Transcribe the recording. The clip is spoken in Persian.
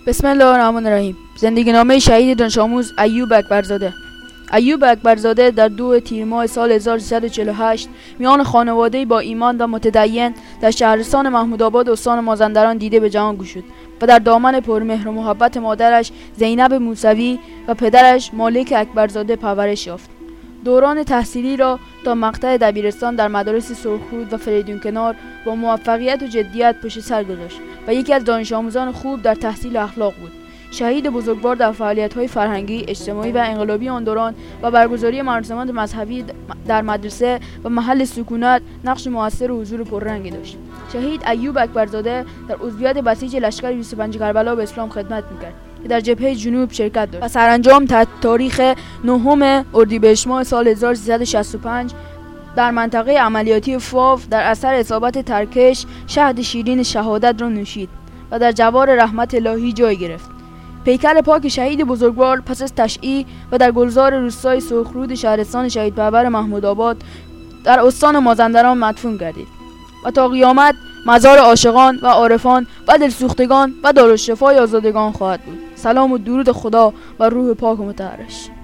بسم الله الرحمن الرحیم. زندگی نامه شهید دانش‌آموز ایوب اکبرزاده. ایوب اکبرزاده در 2 تیر ماه سال 1348 میان خانواده‌ای با ایمان و متدین در شهرستان محمودآباد استان مازندران دیده به جهان گشود و در دامن پرمهر و محبت مادرش زینب موسوی و پدرش مالک اکبرزاده پرورش یافت. دوران تحصیلی را تا مقطع دبیرستان در مدارس سرخرود و فریدون کنار با موفقیت و جدیت پشت سر گذاشت و یکی از دانش آموزان خوب در تحصیل اخلاق بود. شهید بزرگوار در فعالیت‌های فرهنگی، اجتماعی و انقلابی آن دوران و برگزاری مراسمات مذهبی در مدرسه و محل سکونت نقش موثر و حضور پررنگی داشت. شهید ایوب اکبرزاده در عضویت بسیج لشکر 25 کربلا به اسلام خدمت می‌کرد که در جبهه جنوب شرکت داشت و سرانجام تاریخ 9 اردیبهشت ماه سال 1365 در منطقه عملیاتی فاف در اثر اصابت ترکش شهد شیرین شهادت را نوشید و در جوار رحمت الهی جای گرفت. پیکر پاک شهید بزرگوار پس از تشییع و در گلزار روستای سرخرود شهرستان شهیدپرور محمودآباد در استان مازندران مدفون گردید و تا قیامت مزار عاشقان و عارفان و دلسوختگان و دارالشفای آزادگان خواهد بود. سلام و درود خدا و روح پاک و مطهرش.